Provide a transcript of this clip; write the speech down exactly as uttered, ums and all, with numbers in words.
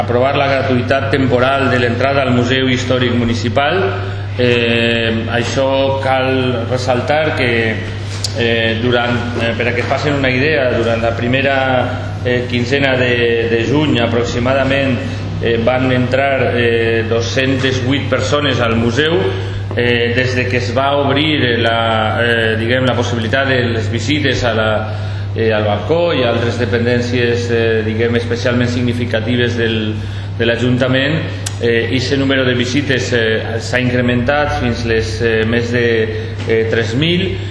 Aprovar la gratuïtat temporal de l'entrada al Museu Històric Municipal. Eh, això cal ressaltar que eh, durant, eh, per a que es facin una idea, durant la primera eh, quinzena de, de juny aproximadament eh, van entrar eh, dos-centes vuit persones al museu. Eh, des de que es va obrir la, eh, diguem, la possibilitat de les visites a la Eh, al balcó i altres dependències eh, diguem, especialment significatives del, de l'Ajuntament, eh, aquest número de visites eh, s'ha incrementat fins les eh, més de eh, tres mil.